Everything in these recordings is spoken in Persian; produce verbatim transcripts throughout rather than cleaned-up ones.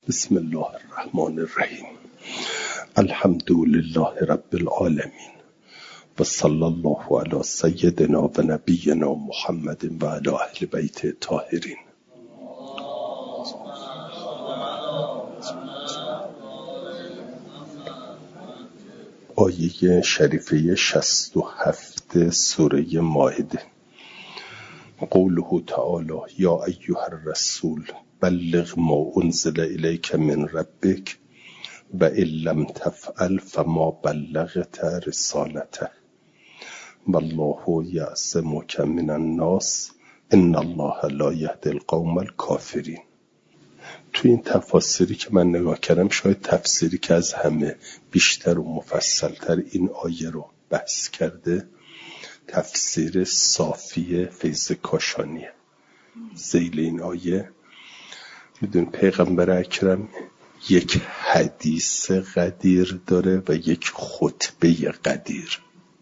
بسم الله الرحمن الرحیم. الحمد لله رب العالمین و صلی الله علی سیدنا و نبینا محمد و علی اهل بیت الطاهرین. آیه شریفه شصت و هفت سوره مائده. قوله تعالی یا ایها الرسول بلغ ما انزل الیک من ربک و ان لم تفعل فما بلغت رسالته والله یعصمک من الناس ان الله لا یهدی القوم الکافرین. تو این تفاسیری که من نگاه کردم شاید تفسیری که از همه بیشتر و مفصلتر این آیه رو بحث کرده تفسیر صافی فیض کاشانیه. ذیل این آیه میدون پیغمبر اکرم یک حدیث قدیر داره و یک خطبه قدیر.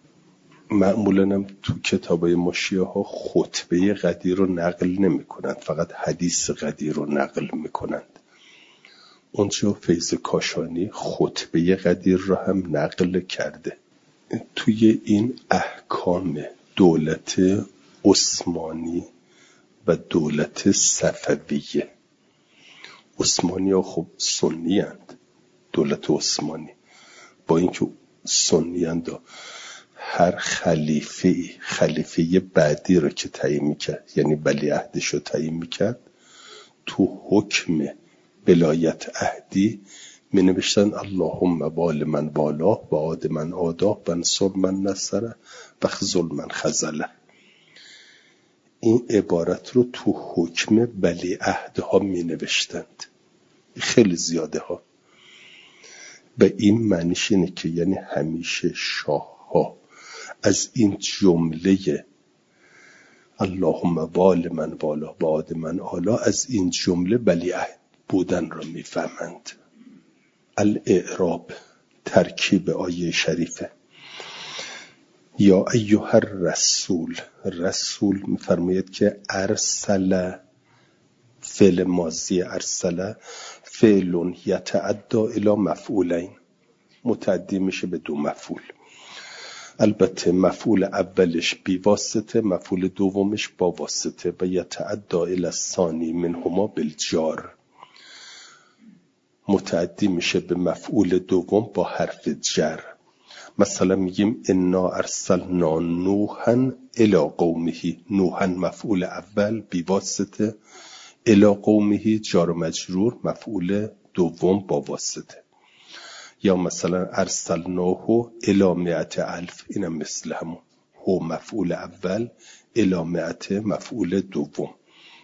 معمولا هم تو کتابای مشیعه ها خطبه قدیر رو نقل نمی کنند، فقط حدیث قدیر رو نقل می کنند. اونجا فیض کاشانی خطبه قدیر رو هم نقل کرده. توی این احکام دولت عثمانی و دولت صفویه، عثمانی ها خب سنی هند، دولت عثمانی با اینکه سنی هند هر خلیفه خلیفه بعدی رو که تعیین میکرد یعنی ولیعهدش رو تعیین میکرد تو حکم ولایت عهدی می نوشتن اللهم وال من والاه و عاد من عاداه و انصر من نصره و خذل من خذله. این عبارت رو تو حکم ولیعهدها می نوشتند، خیلی زیاده ها. و این معنیش اینه که یعنی همیشه شاه ها از این جمله اللهم وال من والاه و عاد من عالا از این جمله ولیعهد بودن رو می فهمند. الاعراب ترکیب آیه شریفه. یا ایها الرسول، رسول میفرماید که ارسل فعل ماضی ارسل فعل یتعدی الی مفعولین، متعدی میشه به دو مفعول. البته مفعول اولش بی واسطه، مفعول دومش با واسطه و یتعدی الی الثانی منهما بالجار. متعدی میشه به مفعول دوم با حرف جر. مثلا میگیم انا ارسلنا نوحا الی قومه، نوحا مفعول اول بی واسطه، الی قومه جار و مجرور مفعول دوم با واسطه. یا مثلا ارسلناه الی مئة الف، اینم مثل همون، هو مفعول اول الی مئة مفعول دوم.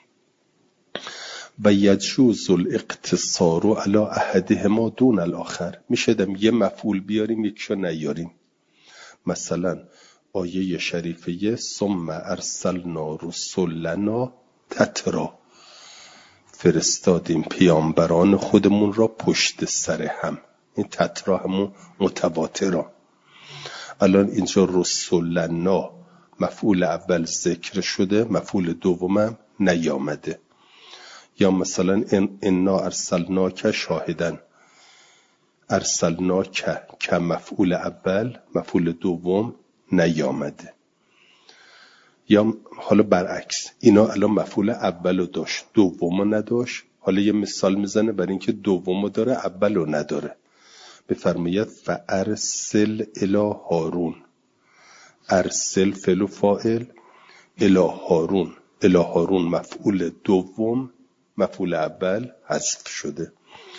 و یجوز الاقتصار علی احدهما دون الاخر، میشه دم یه مفعول بیاریم یکشو نیاریم. مثلا آیه شریفه ثم ارسلنا رسلنا تترا، فرستادیم پیامبران خودمون را پشت سر هم. این تترا همون متواترا. الان اینجا رسلنا مفعول اول ذکر شده، مفعول دومم نیامده. یا مثلا انا ارسلناک شاهدن، ارسلناک که مفعول اول مفعول دوم نیامده. یا حالا برعکس، اینا الان مفعول اولو داشت دومو نداشت، حالا یه مثال میزنه برای اینکه دومو داره اولو نداره. بفرماید فارسل الی هارون، ارسل فعل و فاعل، الی هارون، الی هارون مفعول دوم مفعول اول حذف شده.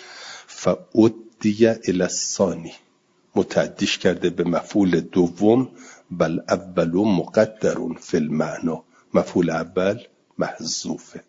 فعدی الی الثانی، متعدیش کرده به مفعول دوم، بل اول مقدر فی المعنی، مفعول اول محذوفه.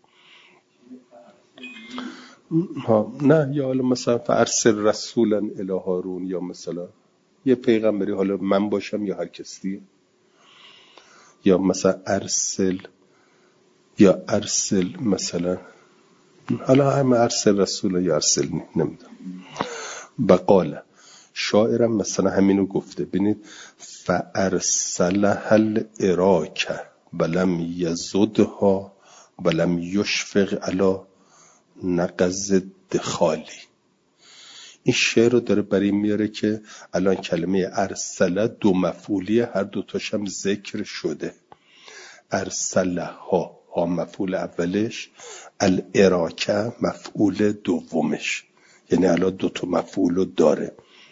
نه یا حالا مثلا فارسل رسولا الی هارون، یا مثلا یه پیغمبری، حالا من باشم یا هر کسی، یا مثلا ارسل یا ارسل مثلا، حالا همه ارسل رسول یا ارسل نمیدونم. بقاله شاعرم مثلا همینو گفته، ببینید فارسلها العراک ولم یزدها ولم یشفق علی نقض دخالی. این شعر رو داره برای میاره که الان کلمه ارسله دو مفعولی، هر دوتاش هم ذکر شده. ارسله ها ها مفعول اولش، الاراکه مفعول دومش، یعنی الان دوتا مفعول رو داره.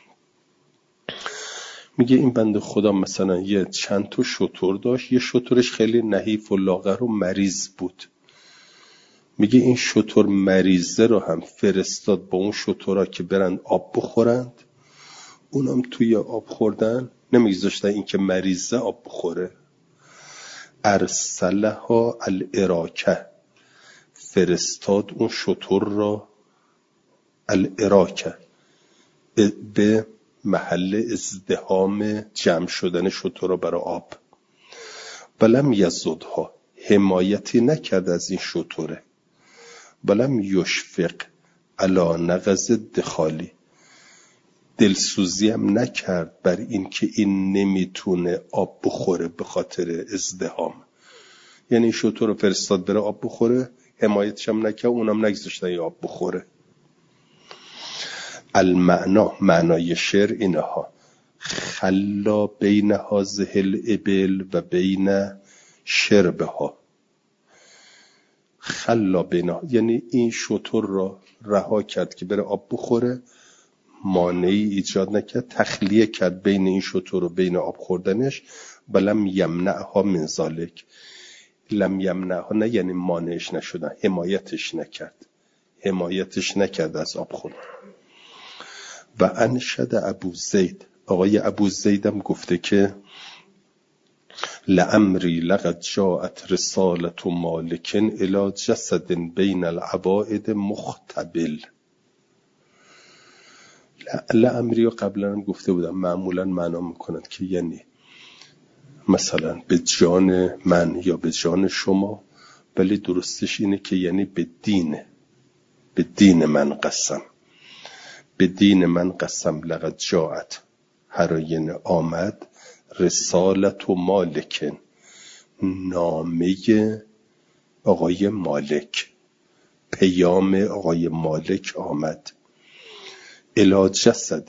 میگه این بنده خدا مثلا یه چند تا شتر داشت، یه شترش خیلی نحیف و لاغر و مریض بود. میگه این شتر مریضه رو هم فرستاد با اون شترها که برند آب بخورند. اونم توی آب خوردن نمیگذاشتن این که مریضه آب بخوره. ارسلها الاراکه، فرستاد اون شتر را الاراکه به محل ازدحام جمع شدن شترها برای آب. بلم یزدها، حمایتی نکرد از این شتره. بلم یشفق علا نغز دخالی، دلسوزی هم نکرد بر این که این نمیتونه آب بخوره به خاطر ازدحام. یعنی این شتر رو فرستاد بره آب بخوره، حمایتش هم نکرد، اونم نگذاشتن این آب بخوره. المعنا، معنای شعر اینها: خلا بین هذه الابل و بین شربها. خلا بین، یعنی این شتر را رها کرد که بره آب بخوره، مانعی ایجاد نکرد، تخلیه کرد بین این شتر و بین آب خوردنش. بلم یمنعها من ذالک، لم یمنعها نه یعنی مانعش نشدن، حمایتش نکرد، حمایتش نکرد از آب خوردن. و انشد ابو زید، آقای ابو زیدم گفته که لعمری لقد جاءت رسالت مالک الی جسد بین العوائد مختبل. لعمری رو قبلا هم گفته بودم، معمولا معنا میکنند که یعنی مثلا به جان من یا به جان شما، ولی درستش اینه که یعنی به دین، به دین من قسم، به دین من قسم. لقد جاءت، هراین آمد، رسالت و مالکن، نامه آقای مالک، پیام آقای مالک آمد. الی جسد،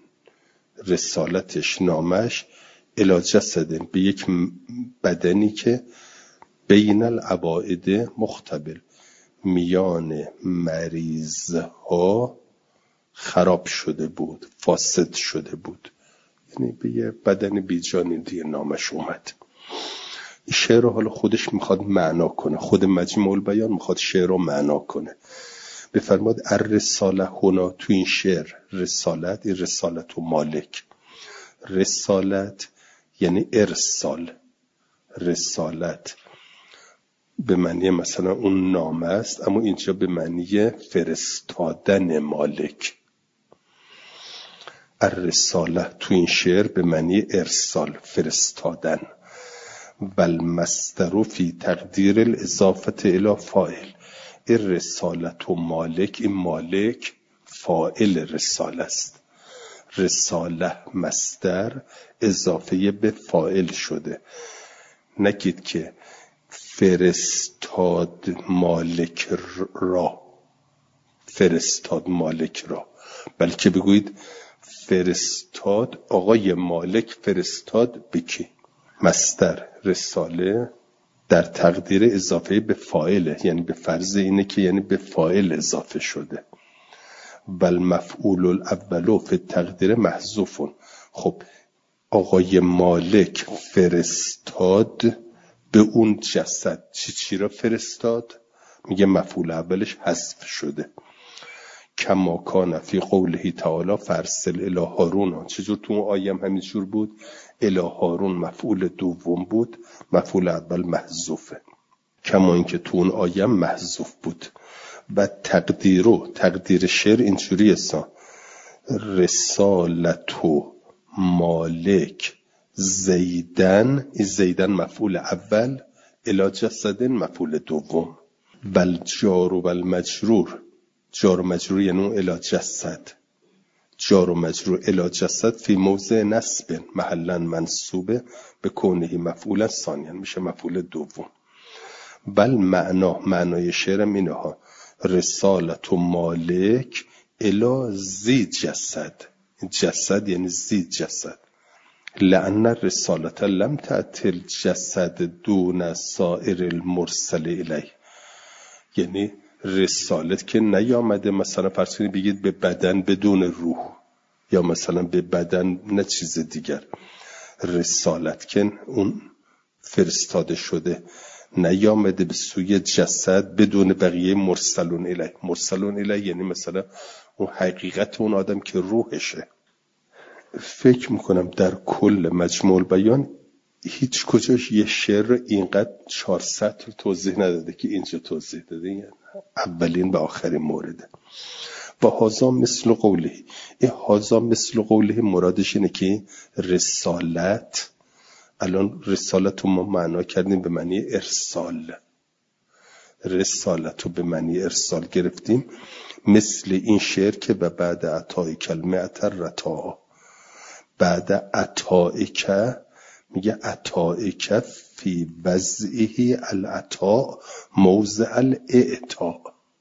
رسالتش نامش، الی جسد به یک بدنی که بین العوائد مختبل، میان مریض ها خراب شده بود، فاسد شده بود، یعنی به یه بدن بیجانی دیگه نامش اومد. این شعر رو حالا خودش میخواد معنا کنه، خود مجموع البیان میخواد شعر رو معنا کنه. بفرماد الرساله هنا، تو این شعر رسالت، این رسالت و مالک، رسالت یعنی ارسال، رسالت به معنی مثلا اون نامه است، اما اینجا به معنی فرستادن مالک. الرساله تو این شعر به معنی ارسال، فرستادن. و المصدر فی تقدیر الاضافه الی فاعل، این رسالت و مالک، این مالک فاعل رساله است. رساله مصدر اضافه به فاعل شده. نگید که فرستاد مالک را، فرستاد مالک را، بلکه بگویید فرستاد آقای مالک، فرستاد به کی؟ مصدر رساله در تقدیر اضافه به فاعله، یعنی به فرض اینه که یعنی به فاعل اضافه شده. بل مفعول الاول فی تقدیر محذوف. خب آقای مالک فرستاد به اون جسد، چی چی را فرستاد؟ میگه مفعول اولش حذف شده. کما کان فی قوله تعالی فرسل الی هارون، چجور تو اون آیه هم همینجور بود، الی هارون مفعول دوم بود، مفعول اول محذوفه، کما اینکه تو اون آیه هم محذوف بود. و تقدیرو، تقدیر شعر اینجوری است: رسالتو مالک زیدن، این زیدن مفعول اول، الی جسد مفعول دوم. بل جار و بل مجرور، جار و مجرور یعنی الی جسد، جار و مجرور الی جسد فی موضع نصب محلا منصوبه به کونه مفعول ثانیا، میشه مفعول دوم. بل معنا، معنای شعر اینها: رسالت و مالک الی ذی جسد، جسد یعنی ذی جسد، لأن الرسالت لم تأتی الجسد دون سائر المرسل الیه، یعنی رسالت که نیامده مثلا فرض کنید بگید به بدن بدون روح، یا مثلا به بدن نه چیز دیگر. رسالت که اون فرستاده شده نیامده به سوی جسد بدون بقیه مرسلون الیه. مرسلون الیه یعنی مثلا اون حقیقت اون آدم که روحشه. فکر میکنم در کل مجموع بیان هیچ کجاش یه شعر اینقدر چهار سطر توضیح نداده که اینجا توضیح داده، یعنی اولین و آخرین مورده. و هازا مثل قوله، این هازا مثل قوله مرادش اینه که رسالت، الان رسالت رو ما معنا کردیم به معنی ارسال، رسالت رو به معنی ارسال گرفتیم، مثل این شعر که به بعد عطای کلمه اتر رتا، بعد عطای که میگه عطای که فی وضعه العطا موضع الاعطا،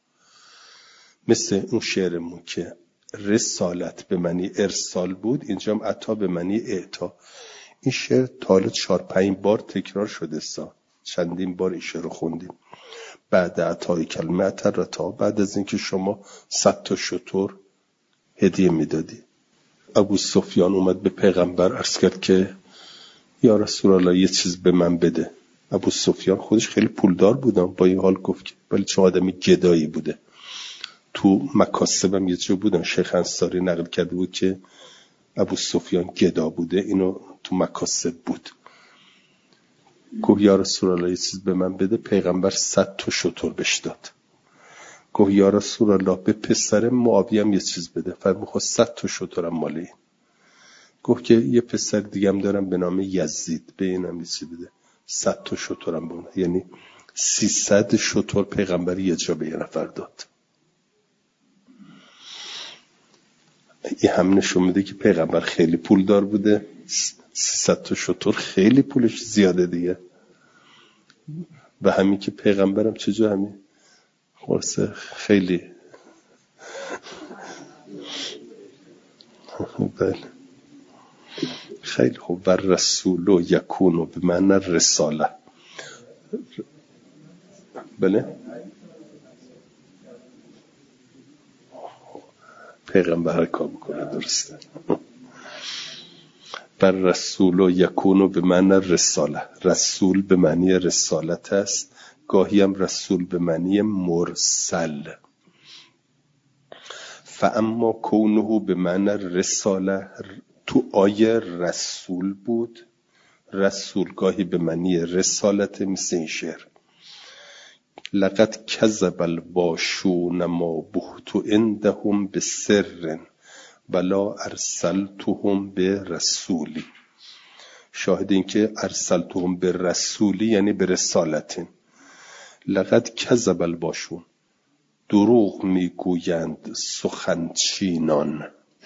مثل اون شعرمون که رسالت به معنی ارسال بود، اینجا هم عطا به معنی اعطا. این شعر تا حالا چهار پنج بار تکرار شده سا، چندین بار این شعر رو خوندیم. بعد عطای کلمه اترتا، بعد از اینکه شما صد تا شتر هدیه میدادی. ابو سفیان اومد به پیغمبر عرض کرد که یا رسول الله یه چیز به من بده. ابو سفیان خودش خیلی پولدار بودم، با این حال گفت که ولی چون آدمی گدایی بوده. تو مکاسبم یه جا بودم، شیخ انصاری نقل کرده بود که ابو سفیان گدا بوده، اینو تو مکاسب بود. گفت یا رسول الله یه چیز به من بده. پیغمبر صد تا شتر بهش داد. گفت یا رسول الله به پسر معاویه هم یه چیز بده. فرمود خب صد تا شترم مال این. گفت که یه پسر دیگه هم دارم به نام یزید، به اینم یه چیز بده. صد تا شترم بونه، یعنی سیصد شتر پیغمبر یه جا به یه نفر داد. این هم نشون میده که پیغمبر خیلی پولدار بوده. سیصد تا شتر خیلی پولش زیاده دیگه. و همین که پیغمبرم چجور همین خلاصه خیلی بله خیلی خوب. و رسول و یکون و به معنی رساله. بله پیغمبر کار بکنه درسته. بر رسول و یکونو به معنی رساله. رسول به معنی رسالت است، گاهی هم رسول به معنی مرسل. فاما کونه به معنی رساله، تو آیه رسول بود، رسول گاهی به معنی رسالت، مثل این شعر لقد کذب الباشون ما بهت عندهم بسر ولا ارسلتهم به رسولی. شاهد این که ارسلتهم به رسولی یعنی به رسالتین. لقد کذب الباشون، دروغ میگویند سخنچینان.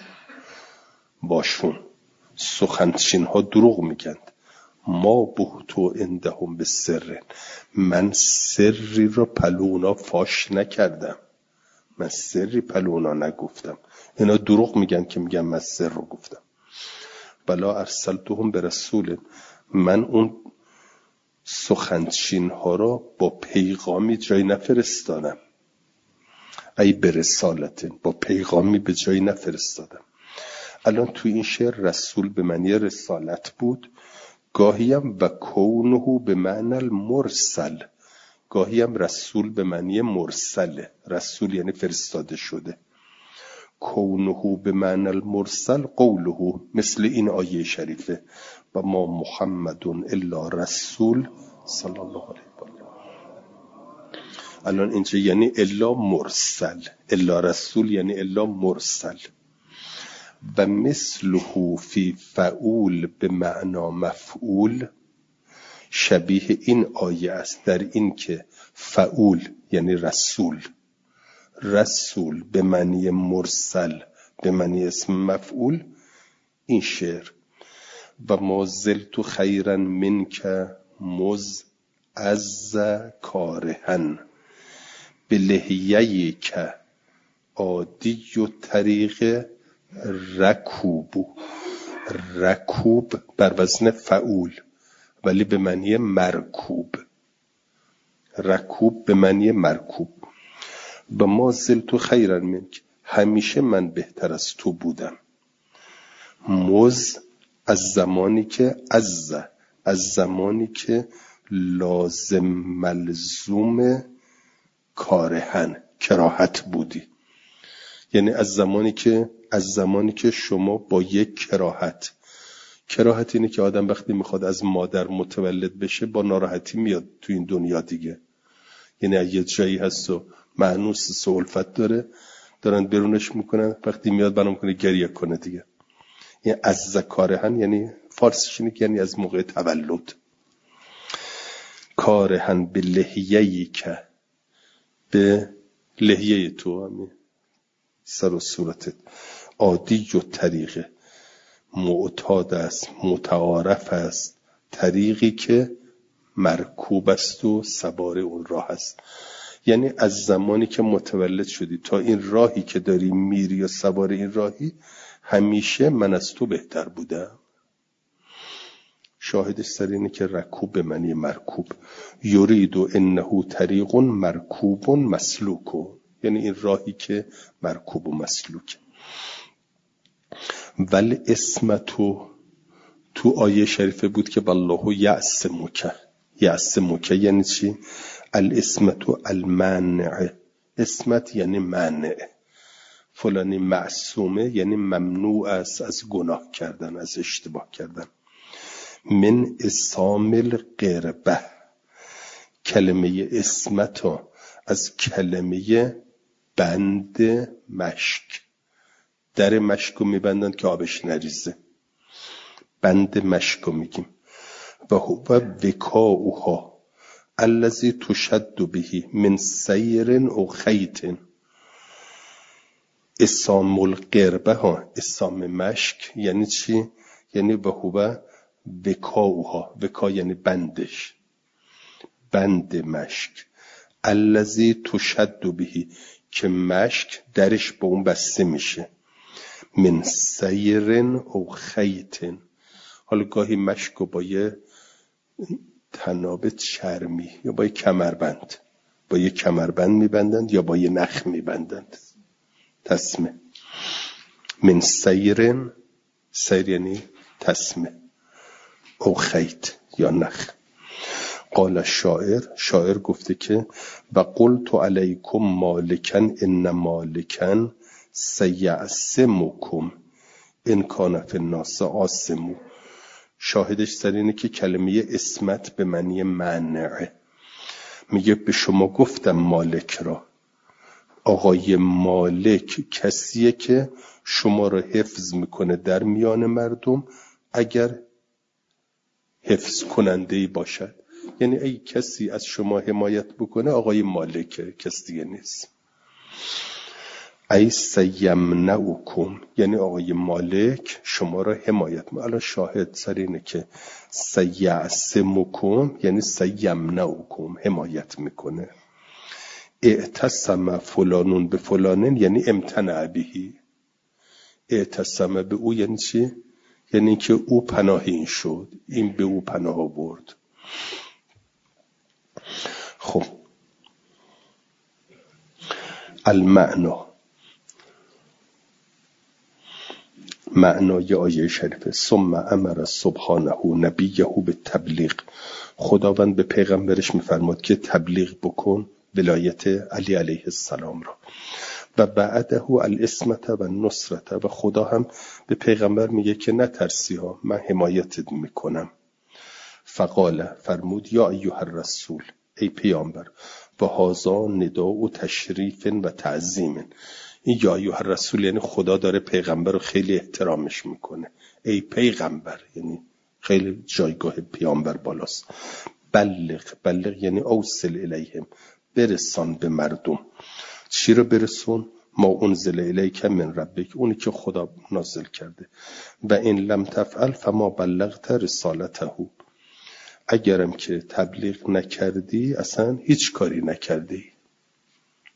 باشون سخنچین ها دروغ میگند. ما بهتو عندهم به سر، من سری رو پلونا فاش نکردم، من سری پلونا نگفتم. اینا دروغ میگن که میگن من سر رو گفتم. بلا ارسلتهم به رسول، من اون سخنچین ها را با پیغامی جای نفرستادم. ای به رسالتن، با پیغامی به جای نفرستادم. الان تو این شعر رسول به معنی رسالت بود، گاهی هم و کونه به معنی المرسل، گاهی هم رسول به معنی مرسله. رسول یعنی فرستاده شده. کونه به معنی المرسل قوله، مثل این آیه شریفه و ما محمد الا رسول صلی الله علیه و آله. الان اینجا یعنی الا مرسل، الا رسول یعنی الا مرسل. و مثله فی فعول به معنا مفعول، شبیه این آیه است در این که فعول یعنی رسول، رسول به معنی مرسل به معنی اسم مفعول. این شعر و ما زلت خیرا منک مز از کارهن به لحیه که عادی و طریق رکوبو. رکوب بر وزن فعول ولی به معنی مرکوب. رکوب به معنی مرکوب. و ما زلت خیرا منک، همیشه من بهتر از تو بودم. مز از زمانی که از از زمانی که لازم ملزوم کارهن کراهت بودی، یعنی از زمانی که از زمانی که شما با یک کراهت، کراهت اینه که آدم وقتی میخواد از مادر متولد بشه با ناراحتی میاد تو این دنیا دیگه، یعنی از یه جایی هست و معنوس سولفت داره دارن برونش میکنن، وقتی میاد بنا میکنه گریه کنه دیگه. یعنی از زکارهن یعنی فارسیش اینه که یعنی از موقع تولد. کارهن به لحیه‌ای که به لحیه تو همین سر و صورتت عادی و طریقه معتاد است، متعارف است، طریقی که مرکوب است و سوار اون راه است. یعنی از زمانی که متولد شدی تا این راهی که داری میری و سوار این راهی، همیشه من از تو بهتر بودم. شاهدش سر اینه که رکوب به معنی مرکوب. یرید و انه طریق مرکوب مسلوک، یعنی این راهی که مرکوب و مسلوک. ول اسمتو تو آیه شریفه بود که والله یعصمک. یعصمک یعنی چی؟ الاسمتو المانع. اسمت یعنی مانع. فلانی معصومه یعنی ممنوع است از گناه کردن، از اشتباه کردن. من اسام القربه. کلمه اسمتو از کلمه بند مشک. در مشکو میبندن که آبش نریزه، بند مشکو میگیم. و هو وکاؤها الذی تشد به من سیر او خیط. اسام القربه ها، اسام مشک یعنی چی؟ یعنی و هو وکاؤها. وکا یعنی بندش، بند مشک. الذی تشد به که مشک درش به اون بسته میشه. من سیر او خیط. حالا گاهی مشکو با یه تناب چرمی یا با یه کمربند، با یه کمربند میبندند یا با یه نخ میبندند. تسمه. من سیر، سیر یعنی تسمه، او خیط یا نخ. قال شاعر، شاعر گفته که و قلت علیکم مالکن ان مالکن سیعصمکم ان کان فی الناس عاصم. شاهدش سر اینه که کلمه اسمت به معنی منع. میگه به شما گفتم مالک را. آقای مالک کسیه که شما را حفظ میکنه در میان مردم اگر حفظ کننده‌ای باشد. یعنی ای کسی از شما حمایت بکنه آقای مالکه، کس دیگه نیست. ای سیمنعکم یعنی آقای مالک شما را حمایت میکنه. الان شاهد سر اینه که سیعصمکم یعنی سیمنعکم حمایت میکنه. اعتصم فلانون به فلانن یعنی امتنع بهی. اعتصم به او یعنی چی؟ یعنی که او پناهین شد، این به او پناه برد. خب المعنا، معنای آیه شریفه. ثم امر سبحانه نبیه به تبلیغ. خداوند به پیغمبرش میفرماد که تبلیغ بکن ولایت علی علیه السلام را. و بعده الاسمت و نصرت. و خدا هم به پیغمبر میگه که نترسی ها، من حمایتت میکنم. فقال فرمود یا ایها الرسول ای پیامبر. و هذا نداء و تشریف و تعظیم. این یا ایها الرسول یعنی خدا داره پیغمبر رو خیلی احترامش میکنه. ای پیغمبر یعنی خیلی جایگاه پیامبر بالاست. بلغ، بلغ یعنی اوصل الیهم، برسان به مردم. چی رو برسون؟ ما انزل الیک من ربک، اونی که خدا نازل کرده. و این لم تفعل فما بلغت رسالته. اگرم که تبلیغ نکردی اصلا هیچ کاری نکردی.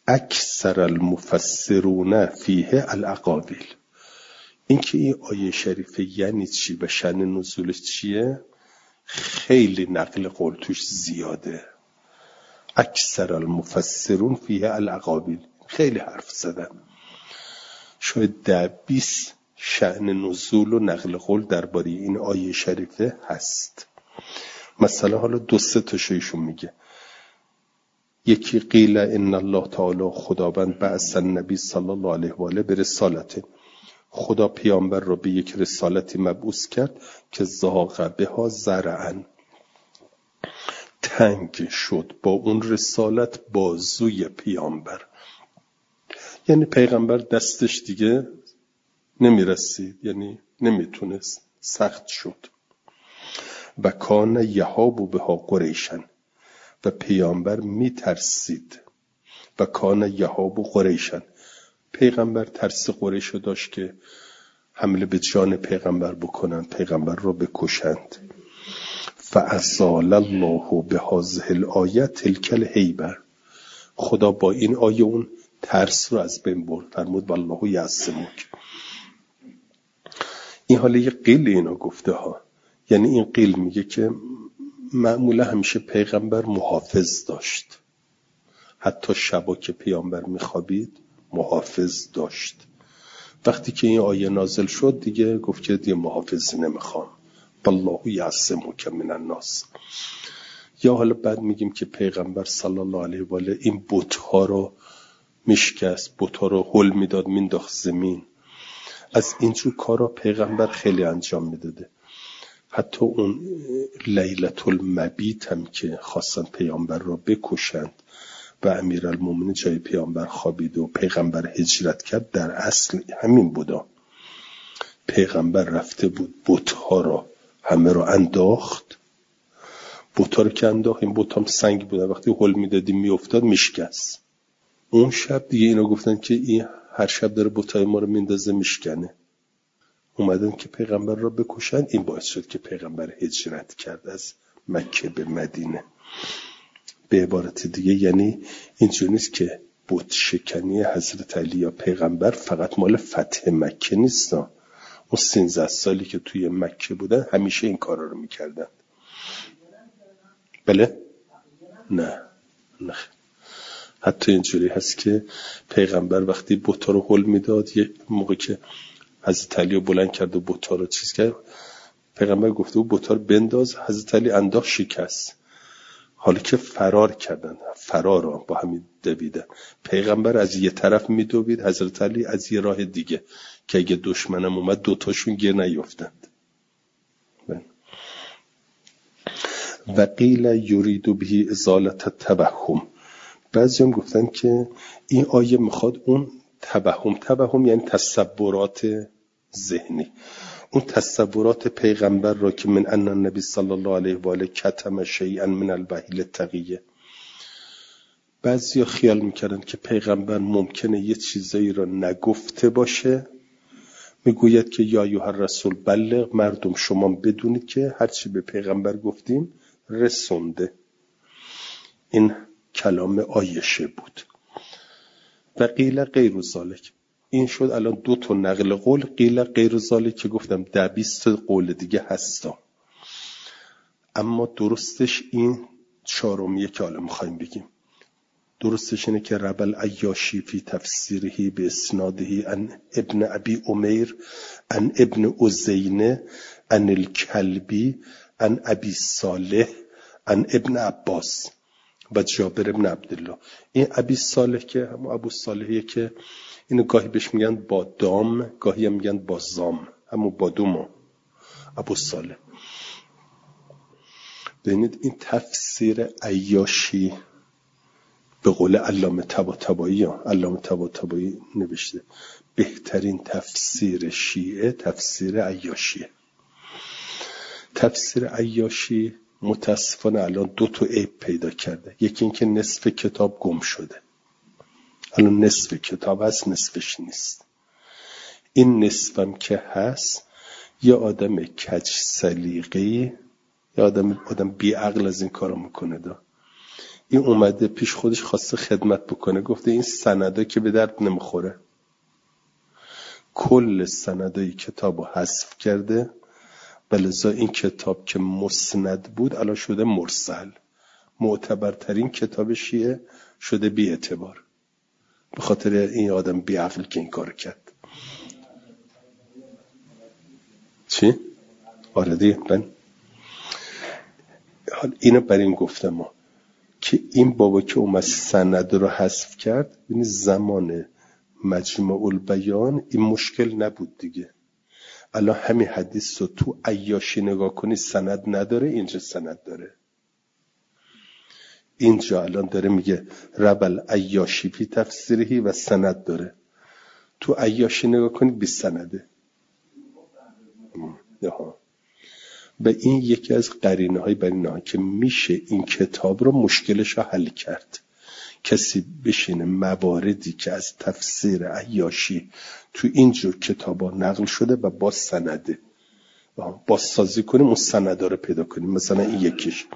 اکثر المفسرون فیه الاقاویل. این که این آیه شریفه یعنی چی و شأن نزولش چیه، خیلی نقل قول توش زیاده. اکثر المفسرون فیه الاقاویل، خیلی حرف زدن. شاید ده بیست شأن نزول و نقل قول درباره این آیه شریفه هست. مثلا حالا دو سه تاشون میگه. یکی قیل ان الله تعالی خداوند بعث النبی صلی الله علیه و آله به رسالته، خدا پیامبر را به یک رسالتی مبعوث کرد که ضاق بها ذرعا، تنگ شد با اون رسالت بازوی پیامبر، یعنی پیغمبر دستش دیگه نمیرسید، یعنی نمیتونست، سخت شد. و کان یهاب بها قریشن، و پیامبر میترسید. و کان یهاب قریشن، پیغمبر ترس قریش رو داشت که حمله به جان پیغمبر بکنند، پیغمبر رو بکشند. فازال الله بهذه الآیه تلک الهیبه، خدا با این آیه اون ترس رو از بین برد. فرمود والله یعصمک. این حالا یه قیل اینا گفته ها، یعنی این قیل میگه که معمولا همیشه پیغمبر محافظ داشت، حتی شبا که پیامبر میخوابید محافظ داشت. وقتی که این آیه نازل شد دیگه گفت که دیگه محافظی نمیخوام، والله یعصمک من الناس. یا حالا بعد میگیم که پیغمبر صلی الله علیه و آله این بت‌ها رو میشکست، بت‌ها رو هل میداد مینداخت زمین. از اینجور کارا پیغمبر خیلی انجام میداده. حتی اون لیلة المبیت هم که خواستن پیامبر رو بکشند و امیرالمومنین جای پیامبر خوابید و پیغمبر هجرت کرد، در اصل همین بودا. پیغمبر رفته بود بت‌ها رو همه رو انداخت، بت‌ها رو که انداخت، این بت‌ها هم سنگ بودن، وقتی هل میدادی میافتاد میشکست. اون شب دیگه اینا گفتن که این هر شب داره بت‌های ما رو میندازه میشکنه. اومدن که پیغمبر را بکشن. این باعث شد که پیغمبر هجرت کرد از مکه به مدینه. به عبارت دیگه یعنی اینجوری نیست که بت شکنی حضرت علی یا پیغمبر فقط مال فتح مکه نیست. اون سیزده سالی که توی مکه بودن همیشه این کارا رو میکردن. بله؟ نه نه. حتی اینجوری هست که پیغمبر وقتی بت‌ها رو هل میداد، یه موقع که حضرت علی رو بلند کرد و بت‌ها رو چیز کرد، پیغمبر گفته بود بت‌ها رو بنداز، حضرت علی انداخت شکست. حالا که فرار کردن، فرار رو با همین دویدن، پیغمبر از یه طرف میدوید، حضرت علی از یه راه دیگه، که اگه دشمنم اومد دوتاشون گیر نیفتند. و قیل یرید به ازالت التبهم، بعضی هم گفتن که این آیه میخواد اون تبهم، تبهم یعنی تصورات ذهنی، اون تصورات پیغمبر را که من ان النبی صلی الله علیه و آله کتم شیئا من الوحی التقیه. بعضیا خیال میکردن که پیغمبر ممکنه یه چیزایی را نگفته باشه، میگوید که یا ایها الرسول بلغ، مردم شما بدونید که هرچی به پیغمبر گفتیم رسونده. این کلام آیشه بود. و قیل غیر ذالک، این شد الان دو تا نقل قول. قیل غیر ذالک که گفتم ده بیست قول دیگه هستا، اما درستش این چهارمیه که حالا میخوایم بگیم. درستش اینه که ربل عیاشی فی تفسیره به اسناده ان ابن ابی امیر ان ابن عزینه ان الکلبی ان ابی صالح ان ابن عباس و جابر ابن عبدالله. این ابی صالح که هم ابو صالحیه که اینو گاهی بهش میگن با دام، گاهی هم میگن با زام، همون با دوم ابو صالح. ببینید این تفسیر عیاشی به قول علامه طباطبایی، علامه طباطبایی نوشته بهترین تفسیر شیعه تفسیر عیاشیه. تفسیر عیاشی متاسفانه الان دو تا عیب پیدا کرده. یکی این که نصف کتاب گم شده. الان نصف کتاب هست، نصفش نیست. این نصفم که هست یه آدم کج سلیقه‌ای، یه آدم آدم بی عقل از این کارو میکنه دا. این اومده پیش خودش خواسته خدمت بکنه، گفته این سندا که به درد نمیخوره، کل سندای کتابو حذف کرده، بلذا این کتاب که مسند بود الان شده مرسل، معتبرترین کتاب شیعه شده بی اعتبار، به خاطر این آدم بی عقل که این کار کرد. چی؟ آره دیگه. من حال اینو بر این گفتم ما که این بابا که اومد سند رو حذف کرد، یعنی زمان مجمع البیان این مشکل نبود دیگه. الان همین حدیث رو تو عیاشی نگاه کنی سند نداره، اینجا سند داره. اینجا الان داره میگه ربل عیاشی فی تفسیرهی و سند داره. تو عیاشی نگاه کنی بی سنده. و این یکی از قرینه های بر اینه که میشه این کتاب رو مشکلش رو حل کرد. کسی بشینه مواردی که از تفسیر عیاشی تو اینجور کتابا نقل شده و با سنده با سازی کنیم اون سنده رو پیدا کنیم. مثلا این یکیش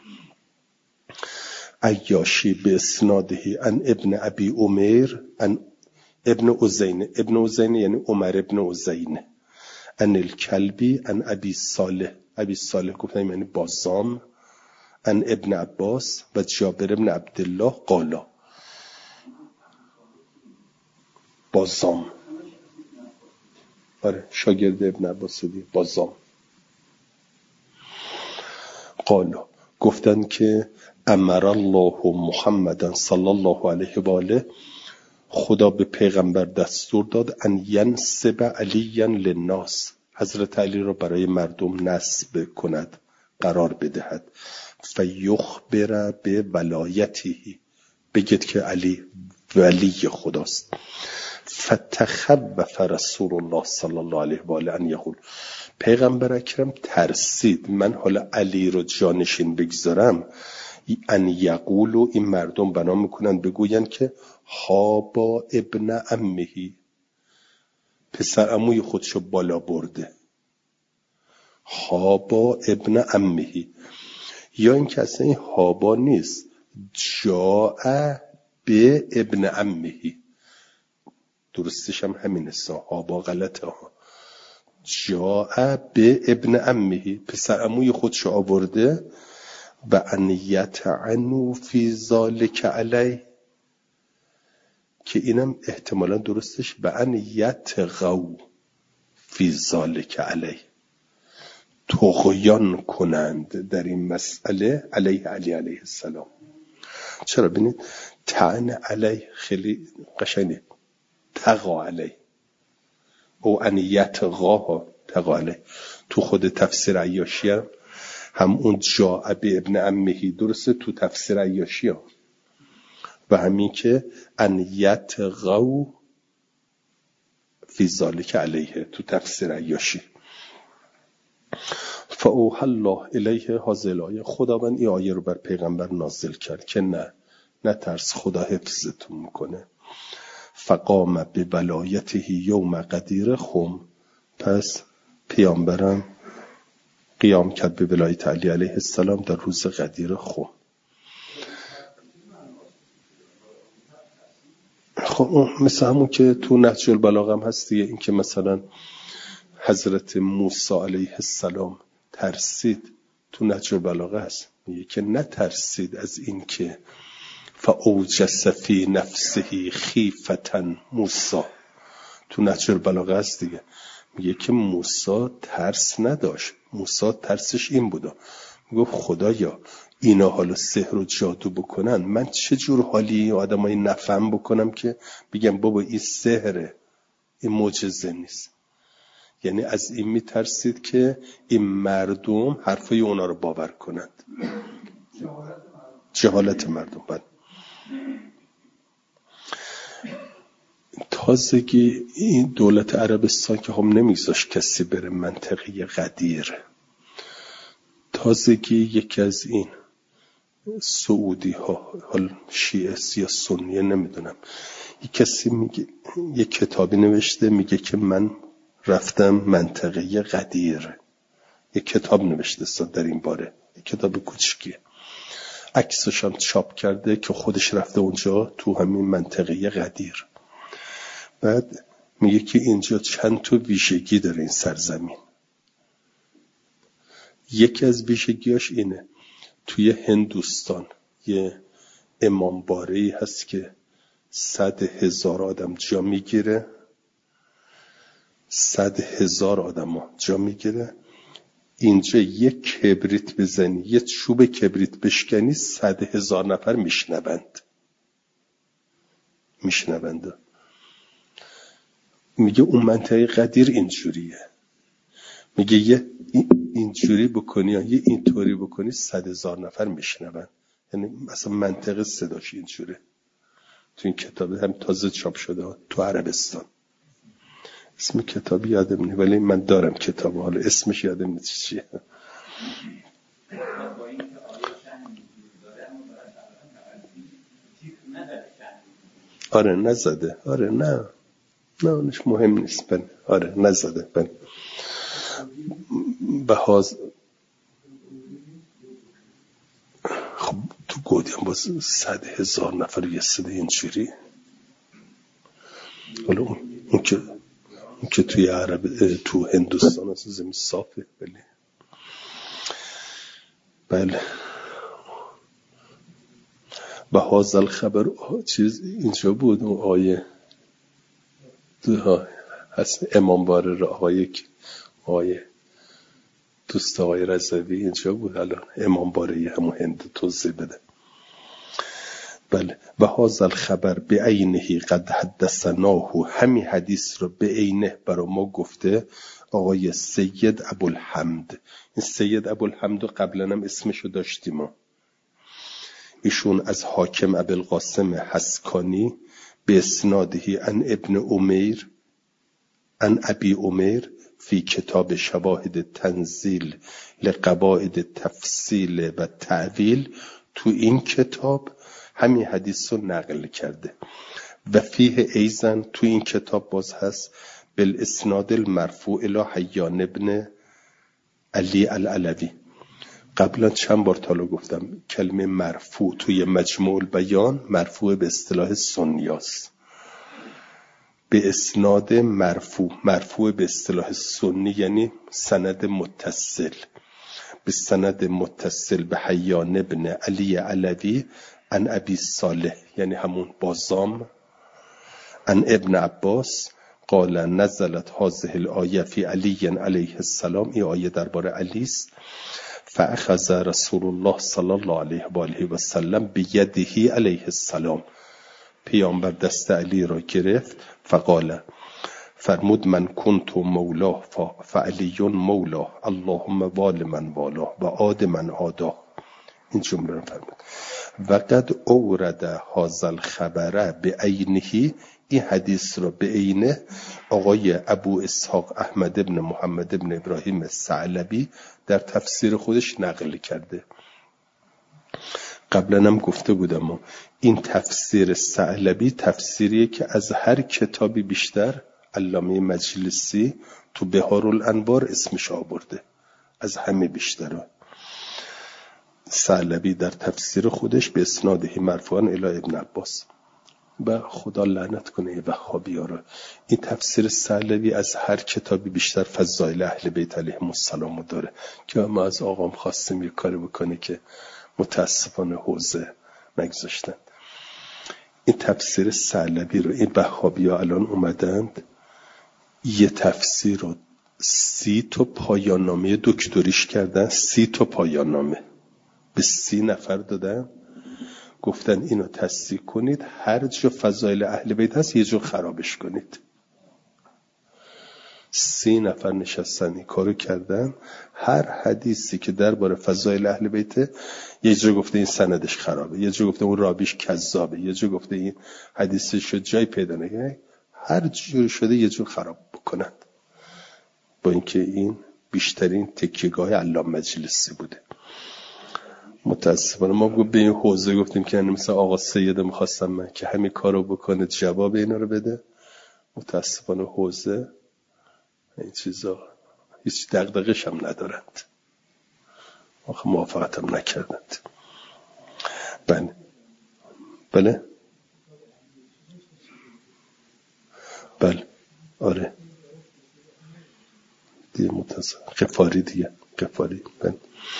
عیاشی به اسنادهی ان ابن ابی عمیر ان ابن عزین، ابن عزین یعنی عمر ابن عزین، ان الکلبی ان ابی صالح، ابی صالح گفتن یعنی بازام، ان ابن عباس و جابر ابن عبدالله قالا. بازام آره شاگرد ابن عباس دی. بازام قالا گفتن که امر الله محمد صلی الله علیه و آله، خدا به پیغمبر دستور داد ان ینسب علی للناس، حضرت علی را برای مردم نسب کند، قرار بدهد. فیخبر به ولایتی، بگید که علی ولی خداست. فتخوف رسول الله صلی الله علیه و آله ان یقول، پیغمبر اکرم ترسید من حالا علی رو جانشین بگذارم، ان یقولو، این مردم بنا میکنن بگوین که ها با ابن عمهی، پسر عموی خودشو بالا برده، ها با ابن عمهی، یا این که اصلا این هابا نیست، جاء به ابن عمهی، درستش هم همین است، هابا غلطه ها، جاء به ابن عمهی، پسر عموی خودشو آورده، و ان یطعنوا فی ذلک علی، که اینم احتمالا درستش و ان یطغوا فی ذلک علی، طغیان کنند در این مسئله علیه علی علیه السلام. چرا؟ ببینید طعن علی خیلی قشنگه، تقا علی او ان یطغاها تقا علی. تو خود تفسیر عیاشی هم هم اون جاء به ابن عمهی درسته تو تفسیر عیاشی ها، و همین که ان یطغوا فی ذلک علیه تو تفسیر عیاشی. فاوحی الله الیه هذه الآیه، خداوند این آیه رو بر پیغمبر نازل کرد که نه نه ترس، خدا حفظتون میکنه. فقام به ولایته یوم قدیر خم، پس پیامبرم قیام کرد به ولایت علی علیه السلام در روز قدیر خم. خب مثل همون که تو نهج البلاغه هم هست دیگه، این که مثلا حضرت موسی علیه السلام ترسید، تو نهج البلاغه هست میگه که نترسید از این که فاوجس فی نفسه خیفة موسی، تو نهج البلاغه هست دیگه، میگه که موسی ترس نداشت، موسی ترسش این بودا، میگفت خدایا اینا حالا سحر و جادو بکنن، من چه جور حالی آدمای نفهم بکنم که بگم بابا این سحره، این معجزه نیست. یعنی از این میترسید که این مردم حرفای اونا رو باور کنند، جهالت مردم. بعد تازگی این دولت عربستان که هم نمیگذاشت کسی بره منطقه قدیر، تازگی یکی از این سعودی ها، حال شیعه یا سنیه نمیدونم، یک کسی میگه، یک کتابی نوشته میگه که من رفتم منطقه قدیر، یک کتاب نوشته در این باره، یک کتاب کوچیکیه. عکسش هم چاپ کرده که خودش رفته اونجا تو همین منطقه قدیر. بعد میگه که اینجا چند تا ویژگی داره این سرزمین. یکی از ویژگیاش اینه، توی هندوستان یه امامباره‌ای هست که صد هزار آدم جا میگیره، صد هزار آدم جا میگیره. اینجا یک کبریت بزنی، یک چوب کبریت بشکنی، صد هزار نفر میشنوند میشنوند میگه اون منطقه قدیر اینجوریه. میگه یه اینجوری بکنی یا یه اینطوری بکنی صد هزار نفر میشنوند. یعنی مثلا منطقه صداش اینجوره. تو این کتاب هم تازه چاپ شده تو عربستان. اسم کتاب یادم نیست ولی من دارم کتاب، حالا اسمش یادم نیست چیه. آره نزده، آره نه نه اونش مهم نیست. بله آره نزده. بله به حاضر خب تو گودی هم باز صد هزار نفر یه صده اینجوری. حالا اون, اون که اون که توی عرب تو هندوستان اصلا زمین صافه. بله بله به حاضر خبر چیز اینجا بود. اون آیه هست امام باره آقای آیه دوست آقای رضوی اینجا بود. الان امام باره همون هند توضیح بده. بله و هذا الخبر به عینه قد حدثناه، همین حدیث رو به عینه برای ما گفته آقای سید ابوالحمد. این سید ابوالحمد قبلا هم اسمشو داشتیم ما. ایشون از حاکم ابوالقاسم حسکانی به اسنادهی عن ابن امیر عن ابی امیر فی کتاب شواهد تنزیل لقواعد تفصیل و تعویل، تو این کتاب همین حدیث رو نقل کرده. و فیه ایزن، تو این کتاب باز هست بالاسناد المرفوع الی حیان ابن علی العلوی. قبلا چند بار تالو گفتم کلمه مرفوع توی مجموع البیان مرفوع به اصطلاح سنیاست. به اسناد مرفوع، مرفوع به اصطلاح سنی یعنی سند متصل، به سند متصل به حیان ابن علی علوی عن ابی صالح یعنی همون بازام عن ابن عباس قال نزلت هذه الآیه فی علی علیه السلام. این آیه درباره علی است. فاخذ رسول الله صلی الله علیه و آله و سلم بیده علیه السلام، پیامبر دست علی را گرفت. فقال فرمود من کنت مولاه فعلی مولاه اللهم وال من والاه و عاد من عاداه. این جمله رو فرمود. و قد اورد هذا الخبر به عینه، این حدیث رو به عینه آقای ابو اسحاق احمد ابن محمد ابن ابراهیم ثعلبی در تفسیر خودش نقل کرده. قبلا هم گفته بودم این تفسیر ثعلبی تفسیریه که از هر کتابی بیشتر علامه مجلسی تو بهارالانوار اسمش آورده، از همه بیشتره. ثعلبی در تفسیر خودش به اسناده مرفوعاً الی ابن عباس. و خدا لعنت کنه وهابی‌ها رو، این تفسیر ثعلبی از هر کتابی بیشتر فضایل اهل بیت علیهم السلام داره که ما از آقام خواستیم یک کاری بکنه که متاسفانه حوزه نگذاشتن. این تفسیر ثعلبی رو این وهابی‌ها الان اومدند یه تفسیر رو سی تا پایان نامه دکتریش کردن، سی تا پایان نامه به سی نفر دادن، گفتن اینو تصدیق کنید، هر جا فضایل اهل بیت هست یه جور خرابش کنید. سی نفر نشستن این کارو کردن. هر حدیثی که درباره فضایل اهل بیت یه جا گفته این سندش خرابه، یه جا گفته اون راویش کذابه، یه جا گفته این حدیثش جای پیدا نمیکنه، هر جور شده یه جور خراب بکنند. با اینکه این بیشترین تکیهگاه علامه مجلسی بوده. متاسفانه ما به این حوزه گفتیم که مثلا آقا سید میخواستم من که همین کارو بکنه جواب اینا رو بده. متاسفانه حوزه این چیزا هیچ دغدغه‌ش هم ندارند، آخه موافقت هم نکردند. بله بله بله آره دیگه متصل غفاری دیگه غفاری بله.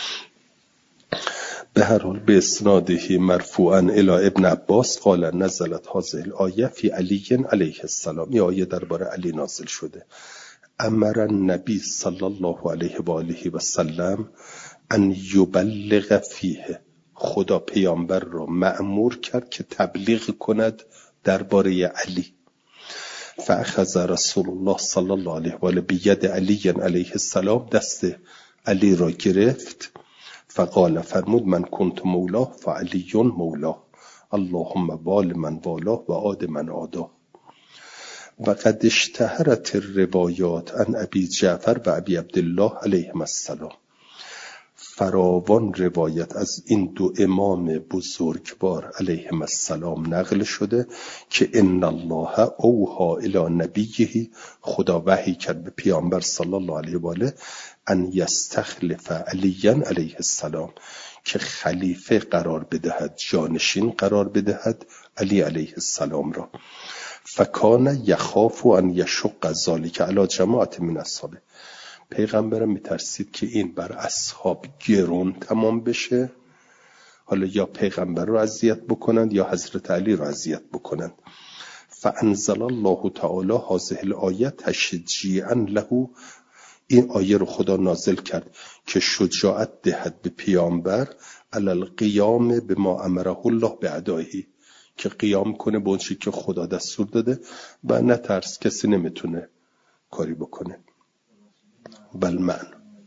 به هر حال به اسناده مرفوعا الی ابن عباس قال نزلت هذه الآیه فی علی علیه السلام. این آیه درباره علی نازل شده. امر النبی صلی الله علیه و آله و سلم ان یبلغ فیه، خدا پیامبر را مأمور کرد که تبلیغ کند درباره علی. فاخذ رسول الله صلی الله علیه و آله بید علی علیه السلام، دست علی را گرفت. فقال، فرمود من کنت مولاه فعلی مولاه، اللهم وال من والاه و عاد من عاداه. و قد اشتهرت الروایات عن ابی جعفر و ابی عبدالله علیهم السلام. فراوان روایت از این دو امام بزرگوار علیهم السلام نقل شده که ان الله اوحی الی نبیه، خدا وحی کرد به پیامبر صلی الله علیه و آله ان یستخلف علی علیه السلام، که خلیفه قرار بدهد، جانشین قرار بدهد علی علیه السلام را. فکان یخاف ان یشق ذلک علی جماعت من اصحابه، پیغمبرم میترسید که این بر اصحاب گرون تمام بشه، حالا یا پیغمبر رو اذیت بکنند یا حضرت علی رو اذیت بکنند. فانزل الله تعالی هذه الآیه تشجیعا له، این آیه رو خدا نازل کرد که شجاعت دهد به پیامبر علی القیام بما امره الله بأدائه، که قیام کنه به اون چیزی که خدا دستور داده و نترس کسی نمیتونه کاری بکنه. بل معنی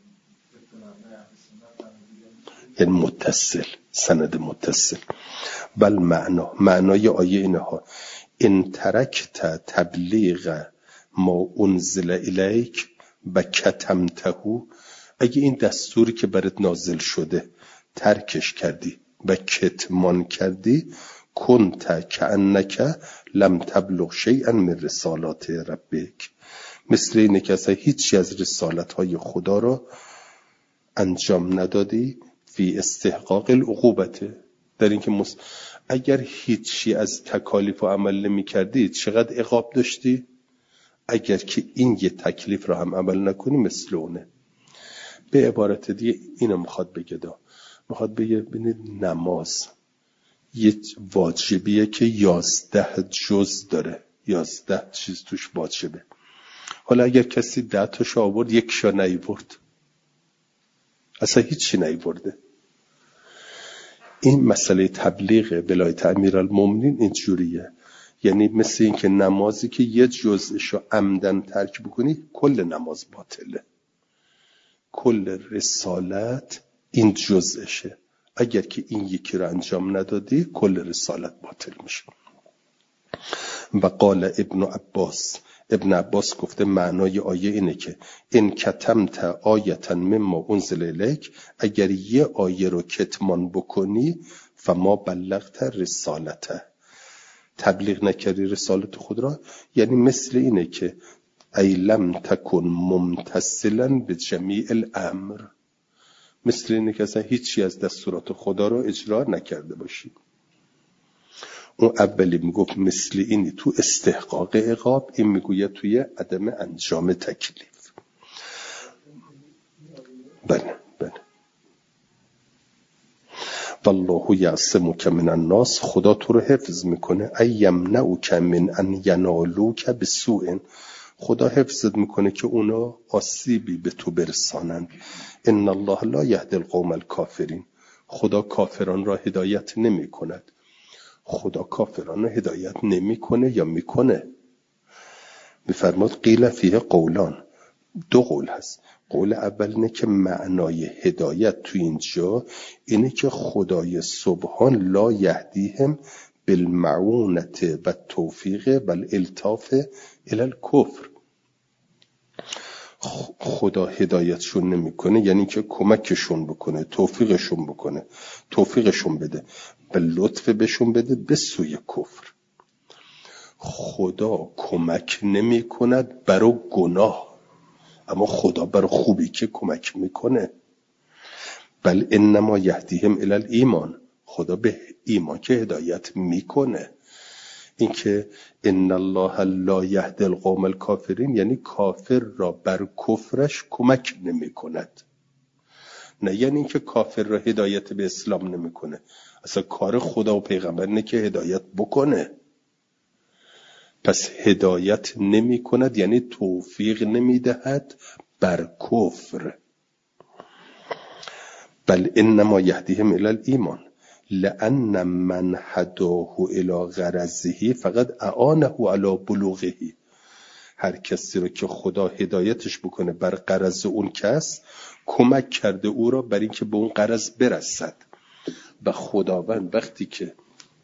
یعنی متصل، سند متصل. بل معنا، معنای آیه اینه ها: ان ترکت تبلیغ ما انزل الیک و کتمته، اگه این دستوری که برات نازل شده ترکش کردی و کتمان کردی، کنت کأنک لم تبلغ شیئا من رسالات ربک، مثل اینه که اصلا هیچی از رسالت‌های خدا را انجام ندادی. فی استحقاق العقوبته، در اینکه مس... اگر هیچی از تکالیف و عمل نمی کردی چقدر عقاب داشتی؟ اگر که این یه تکلیف را هم عمل نکنی مثل اونه. به عبارت دیگه اینو میخواد بگه دا میخواد بگه ببینید نماز یه واجبیه که یازده جز داره، یازده چیز توش واجبه. حالا اگر کسی ده تاشو آورد یکشا نیورد، اصلا هیچی نیورده. این مسئله تبلیغ ولایت امیرالمومنین اینجوریه، یعنی مثل این که نمازی که یه جزءشو عمدن ترک بکنی کل نماز باطله، کل رسالت این جزءشه. اگر که این یکی رو انجام ندادی کل رسالت باطل میشه. و قال ابن عباس، ابن عباس گفته معنای آیه اینه که ان کتمت آیتا مما انزل الیک، اگر یه آیه رو کتمان بکنی فما بلغت رسالته، تبلیغ نکردی رسالت خود را. یعنی مثل اینه که ای لم تکن ممتثلا به جمیع الامر، مثل اینه که اصلا هیچی از دستورات خدا رو اجرا نکرده باشی. اون اولی میگفت مثل اینی تو استحقاق عقاب، این میگوید توی عدم انجام تکلیف. بله بله. والله یعصمک من الناس، خدا تو رو حفظ میکنه. ایمنعک من ان ینالوک بسوء، خدا حفظت میکنه که اونا آسیبی به تو برسانند. ان الله لا یهدی القوم الکافرین، خدا کافران را هدایت نمی کند. خدا کافران را هدایت نمی کنه یا میکنه؟ میفرماد قیل فیه قولان، دو قول هست. قول اول اینه که معنای هدایت تو اینجا اینه که خدای سبحان لا یهدیهم بالمعونة و توفیق و الالتاف الی الکفر، خدا هدایتشون نمیکنه یعنی که کمکشون بکنه، توفیقشون بکنه، توفیقشون بده و لطف بهشون بده به سوی کفر. خدا کمک نمی کند برای گناه، اما خدا برای خوبی که کمک میکنه. بل انما یهدیهم الی الایمان، خدا به ایمان که هدایت میکنه. این که ان الله لا یهدی القوم الکافرین یعنی کافر را بر کفرش کمک نمی کند، نه یعنی این که کافر را هدایت به اسلام نمی کنه. اصلا کار خدا و پیغمبر اینه که هدایت بکنه. پس هدایت نمی کند یعنی توفیق نمی دهد بر کفر. بل انما یهدیهم الی الایمان لأن من هداه الی غرضه فقط اعانه علی بلوغه. هر کسی رو که خدا هدایتش بکنه بر غرض اون کس، کمک کرده او را بر اینکه به اون غرض برسد. و خداوند وقتی که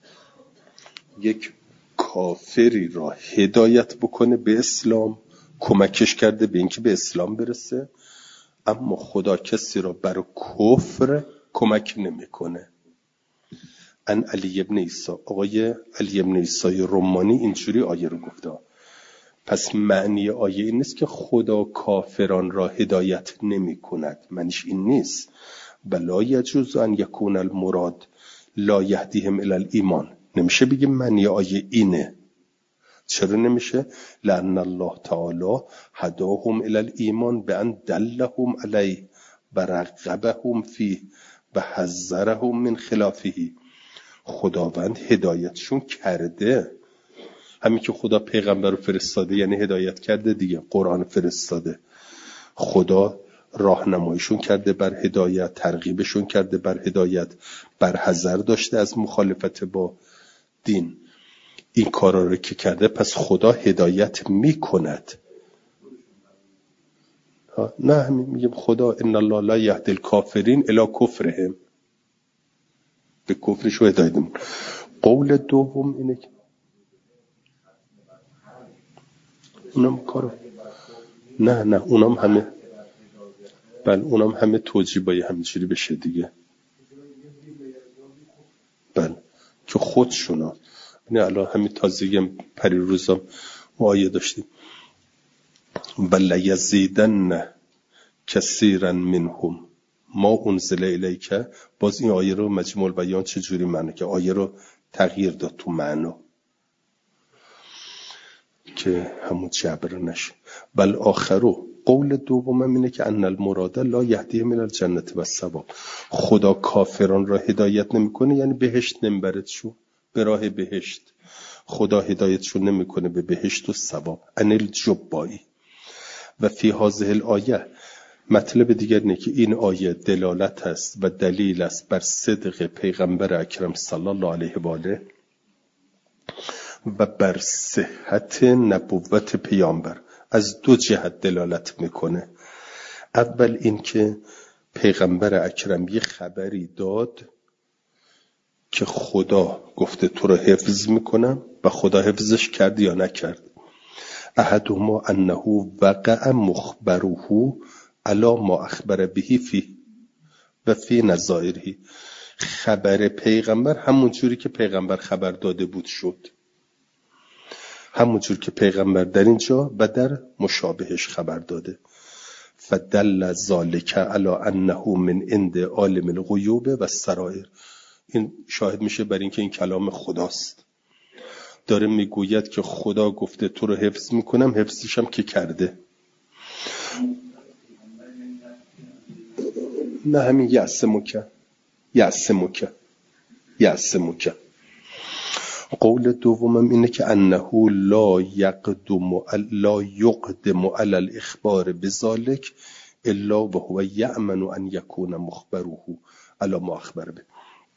یک کافری را هدایت بکنه به اسلام، کمکش کرده به اینکه به اسلام برسه، اما خدا کسی را بر کفر کمک نمیکنه. ان علی ابن عیسی، آقای علی ابن عیسی رومانی اینجوری آیه رو گفته. پس معنی آیه این نیست که خدا کافران را هدایت نمی کند، معنیش این نیست. بلا یجوز ان یکون المراد لا یهدیهم الی الایمان. نمیشه بگیم معنی آیه اینه. چرا نمیشه؟ لأن الله تعالی هداهم الی الایمان بان دلهم علیه و رغبهم فیه و حذرهم من خلافه. خداوند هدایتشون کرده. همین که خدا پیغمبر رو فرستاده یعنی هدایت کرده دیگه. قرآن فرستاده، خدا راهنماییشون کرده بر هدایت، ترغیبشون کرده بر هدایت، بر حذر داشته از مخالفت با دین. این کارا رو که کرده پس خدا هدایت میکند. نه همین میگیم خدا ان الله لا یهدی الکافرین الی کفرهم، به کفرش هدایت میکنه. قول دوم اینه که اونم کارو نه نه اونم همه بله اونم همه توجیه باید همینجوری بشه دیگه. بله که خودشونا نه الان همین تازگی پری روزم آیه داشتیم بل یزیدن کثیرا منهم ما انزل الیک. باز این آیه رو مجموع البیان چجوری معنی که آیه رو تغییر داد تو معنا که همون جبر نشه. بل آخرو قول دوم اینه که ان المراد لا یهدیهم الی الجنه و الثواب. خدا کافران را هدایت نمیکنه یعنی بهشت نمیبردشون به راه بهشت. خدا هدایتشون نمیکنه به بهشت و ثواب. ان الجبایی و فی هذه الآیه مطلب دیگر اینه که این آیه دلالت است و دلیل است بر صدق پیغمبر اکرم صلی الله علیه و آله و بر صحت نبوت پیامبر. از دو جهت دلالت میکنه. اول این که پیغمبر اکرم یه خبری داد که خدا گفته تو رو حفظ میکنم و خدا حفظش کرد یا نکرد. احدهما انه وقع مخبره علی ما اخبر به فی و فی نظائره. خبر پیغمبر همون جوری که پیغمبر خبر داده بود شد، همون جور که پیغمبر در اینجا و در مشابهش خبر داده. فدل ذالک علی انه من عند عالم الغیوب و السرائر. این شاهد میشه بر اینکه این کلام خداست. داره میگوید که خدا گفته تو رو حفظ میکنم، حفظشم که کرده. نه همین یعصمک یعصمک یعصمک. قول دومم اینه که انه لا یقدم لا یقدم علی الاخبار بذلک الا وهو یأمن ان یکون مخبره علی ما اخبر به.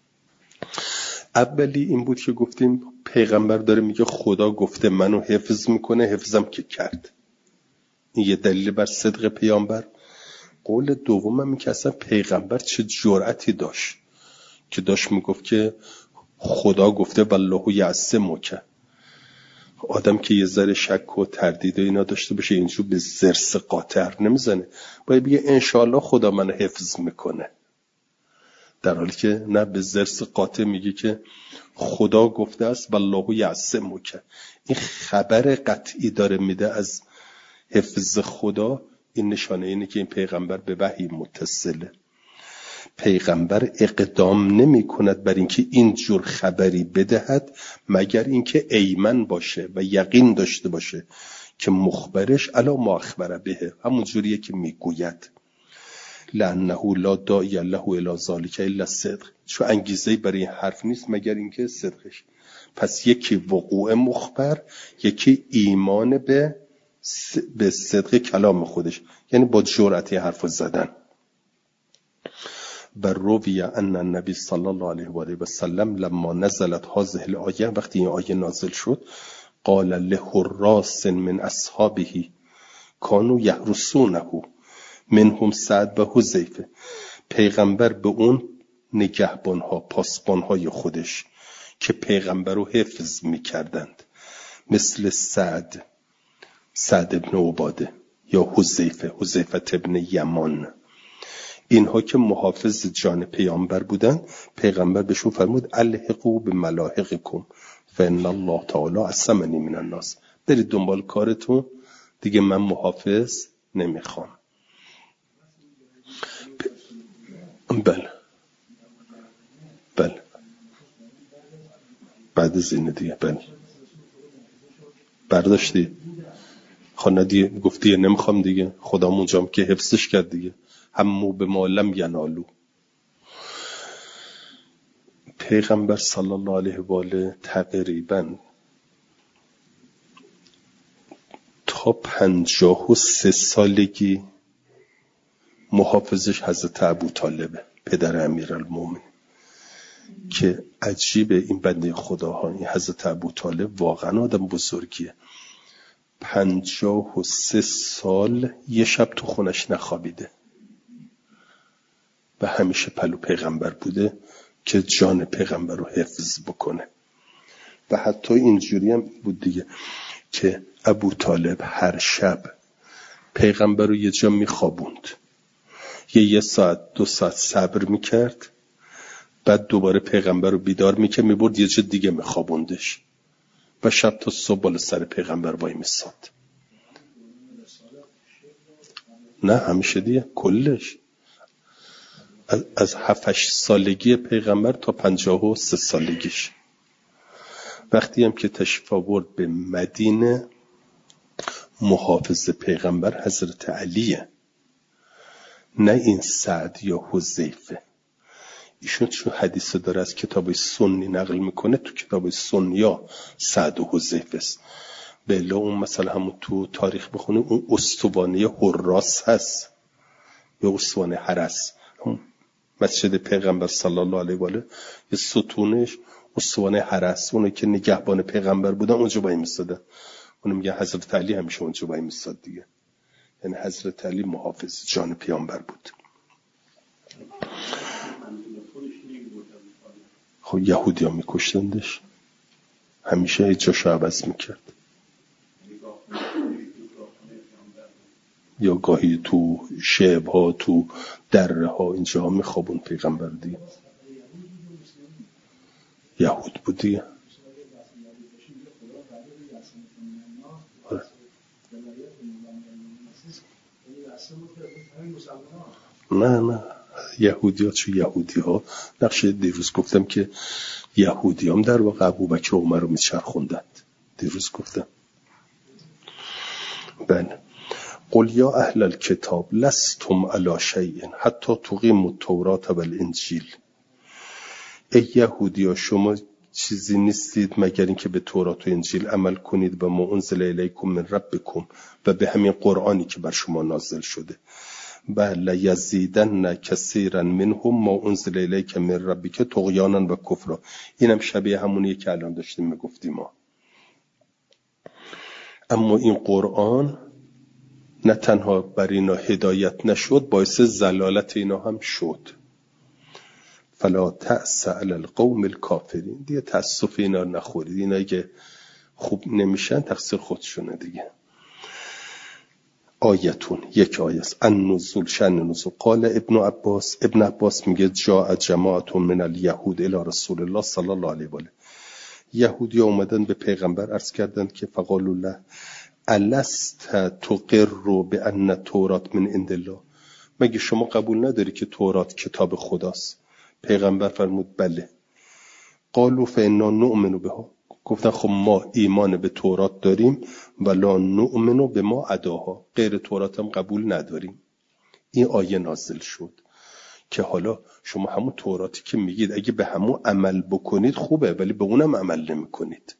اولی این بود که گفتیم پیغمبر داره میگه خدا گفته منو حفظ میکنه، حفظم که کرد. این یه دلیل بر صدق پیامبر. قول دومم این که اصلا پیغمبر چه جرأتی داشت که داشت میگفت که خدا گفته والله یعصمک. آدم که یه ذره شک و تردید و اینا داشته باشه اینجور به زرس قاطع نمیزنه، باید بگه انشاءالله خدا منو حفظ میکنه. در حالی که نه، به زرس قاطع میگه که خدا گفته است والله یعصمک. این خبر قطعی داره میده از حفظ خدا. این نشانه اینه که این پیغمبر به وحی متصله. پیغمبر اقدام نمی کند بر اینکه این جور خبری بدهد مگر اینکه ایمن باشه و یقین داشته باشه که مخبرش علا ما اخبر به، همون جوریه که میگوید لانه لا داعی له الی ذلک الا الصدق، چون انگیزه برای این حرف نیست مگر اینکه صدقش. پس یکی وقوع مخبر، یکی ایمان به به صدق کلام خودش، یعنی با جرأت حرف زدن. بر روی ان النبی صلی الله علیه و آله و سلم لما نزلت هذه الآیه، وقتی این آیه نازل شد، قال لحراس من اصحابه کانوا یحرسونه منهم سعد و حذیفه، پیغمبر به اون نگهبانها پاسبانهای خودش که پیغمبر رو حفظ میکردند مثل سعد سعد ابن عباده یا حذیفه حذیفه ابن یمان، اینها که محافظ جان پیامبر بودن، پیغمبر بهشون فرمود الحقوا بملاحقکم فان الله تعالی عصمنی من الناس، برید دنبال کارتون دیگه، من محافظ نمیخوام. بله بله بعد از این دیگه بله برداشتی خانه دیگه گفتی نمیخوام دیگه، خدام اونجام که حفظش کرد دیگه، همو به معلم ینالو. پیغمبر صلی الله علیه و آله تقریبا تا پنجاه و سه سالگی محافظش حضرت ابوطالبه پدر امیرالمومنین، که عجیبه این بنده خداها، این حضرت ابوطالب واقعا آدم بزرگیه، پنجاه و سه سال یه شب تو خونش نخوابیده و همیشه پلو پیغمبر بوده که جان پیغمبر رو حفظ بکنه. و حتی اینجوری هم بود دیگه که ابوطالب هر شب پیغمبر رو یه جا میخوابوند، یه یه ساعت دو ساعت صبر میکرد، بعد دوباره پیغمبر رو بیدار میکرد میبرد یه جا دیگه میخوابوندش و شب تا صبح بالا سر پیغمبر وای میساد. نه همیشه دیگه کلش از, از هفتش سالگی پیغمبر تا پنجاه و سه سالگیش. وقتی هم که تشریف آورد به مدینه، محافظ پیغمبر حضرت علیه، نه این سعد یا حذیفه. ایشون چون حدیث داره از کتاب سنی نقل میکنه، تو کتاب سنیا سعد و حذیفه است. بله اون مثلا همون تو تاریخ بخونه اون استوانه حراس هست یا استوانه حرس، مسجد پیغمبر صلی الله علیه و آله یه ستونش استوانه حرس، اونه که نگهبان پیغمبر بودن اونجا وای میستادن، اونم میگه حضرت علی همیشه اونجا وای میستاد دیگه، یعنی حضرت علی محافظ جان پیامبر بود. خب یهودی ها میکشتندش، همیشه جاشو عوض میکرد، یا گاهی تو شعب ها تو دره ها اینجا میخوابون پیغمبر دیگه. یهود بود دیگه. نه نه یهودی ها چون یهودی ها نقشه دیروز گفتم که یهودی هم در واقع ابوبکر و عمر رو میچرخوندند، دیروز گفتم. بله قل یا اهل الكتاب لستم علی شیء حتی تقیموا التوراة والانجیل، ای یهودی ها شما چیزی نیستید مگر اینکه به تورات و انجیل عمل کنید و ما انزل الیکم من ربکم، و به همین قرآنی که بر شما نازل شده. بل یزیدن کثیرا منهم ما انزل الیک من ربک طغیانا و کفرا، اینم شبیه همونیه که الان داشتیم میگفتیم ما. اما این قرآن نه تنها بر اینا هدایت نشد، باعث زلالت اینا هم شد. فلا تأس علی القوم الکافرین، دیگه تأسف اینا نخورید، اینا اگه خوب نمیشن تقصیر خودشونه دیگه. آیتون یک آیه است. النزول شأن نزول. قال ابن عباس، ابن عباس میگه جاء جماعت من الیهود الی رسول الله صلی الله علیه و آله، یهودی اومدن به پیغمبر عرض کردند که فقالوا له الست تقر بان تورات من عند الله، مگه شما قبول نداری که تورات کتاب خداست؟ پیغمبر فرمود بله. قالوا فإنا نؤمن بها، گفتن خب ما ایمان به تورات داریم ولا نؤمن بما عداها، غیر تورات هم قبول نداریم. این آیه نازل شد که حالا شما همون توراتی که میگید اگه به همون عمل بکنید خوبه، ولی به اونم عمل نمی کنید.